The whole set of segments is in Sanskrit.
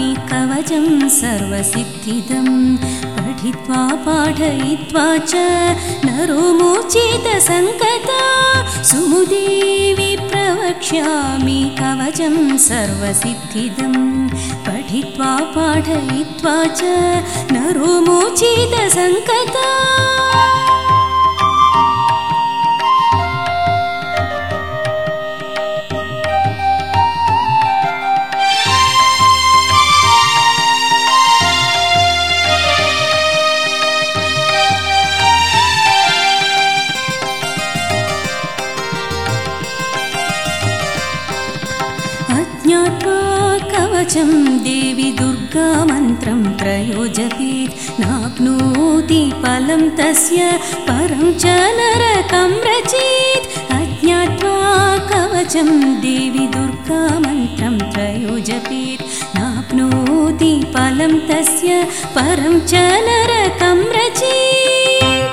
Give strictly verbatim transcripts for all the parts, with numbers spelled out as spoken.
कवचं सर्वसिद्धिदं पठित्वा पाठयित्वा च नरो मोचेत संकटा सुमुदेवी प्रवक्ष्यामि कवचं सर्वसिद्धिदं पठित्वा पाठयित्वा च नरो मोचेत संकटा कवचं देवी दुर्गा मन्त्रं त्रयो जपेत् नाप्नोति फलं तस्य परं च नरकं व्रजेत् अज्ञात्वा कवचं देवी दुर्गा मन्त्रं त्रयो जपेत् नाप्नोति फलं तस्य परं च नरकं व्रजेत्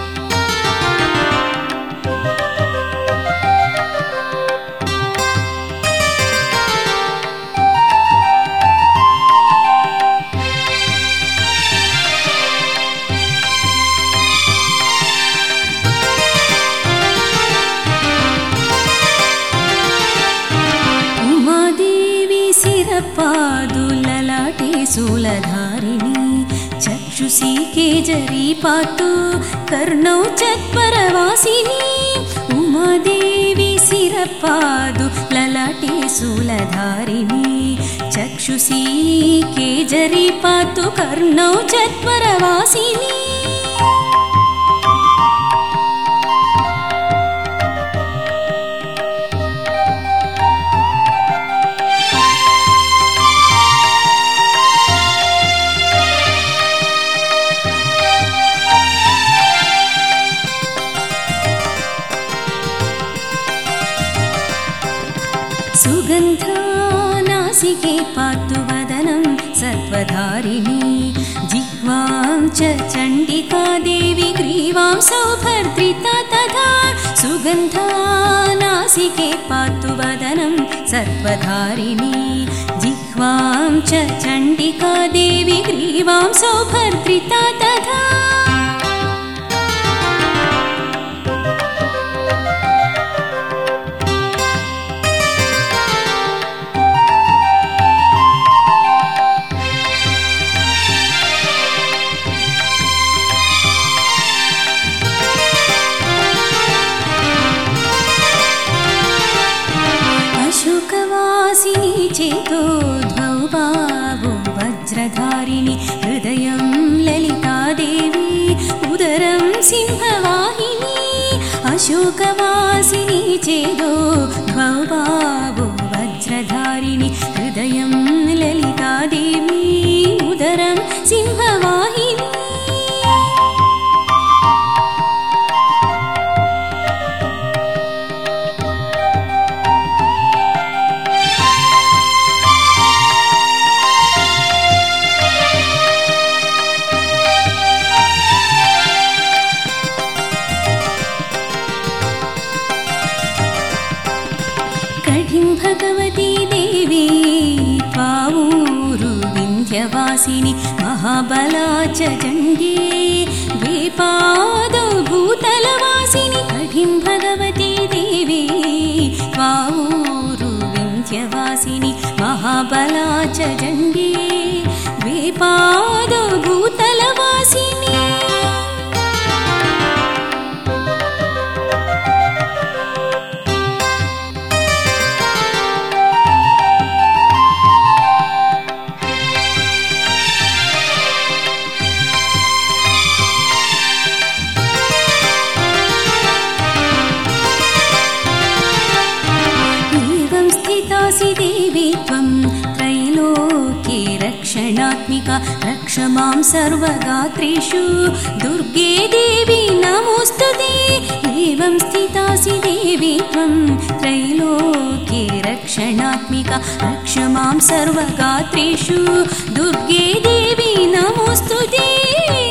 पादुललाटे शूलधारिणी चक्षुषी केजरी पातु कर्णौ चत्वरवासिनी उमादेवी शिरपादु ललाटे शूलधारिणी चक्षुषी केजरी पातु कर्णौ चत्वरवासिनी सुगन्धानासिके पातु वदनं सर्वधारिणी जिह्वां च चण्डिका देवी ग्रीवां सौभर्द्रिता तथा सुगन्धानासिके पातु वदनं सर्वधारिणी जिह्वां च चण्डिका देवी ग्रीवां सौभर्द्रिता तथा चेतोद्भौ बाहु वज्रधारिणि हृदयं ललिता देवी उदरं सिंहवाहिनी अशोकवासिनी चेतोद्भौ बाहु वज्रधारिणि हृदयं ललिता देवी उदरं सिंहवाहिनी भगवती देवी पावूरु विन्ध्यवासिनी महाबला च चण्डी द्विपादौ भूतलवासिनी कठिं भगवती देवी पावूरु विन्ध्यवासिनी महाबला च चण्डी द्विपादौ भूतलवासिनी देवी त्वं त्रैलोक्ये रक्षणात्मिका रक्ष मां सर्वगात्रेषु दुर्गे देवी नमोऽस्तुते एवं स्थितासि देवी त्वं त्रैलोक्ये रक्षणात्मिका रक्ष मां सर्वगात्रेषु दुर्गे देवी नमोऽस्तुते।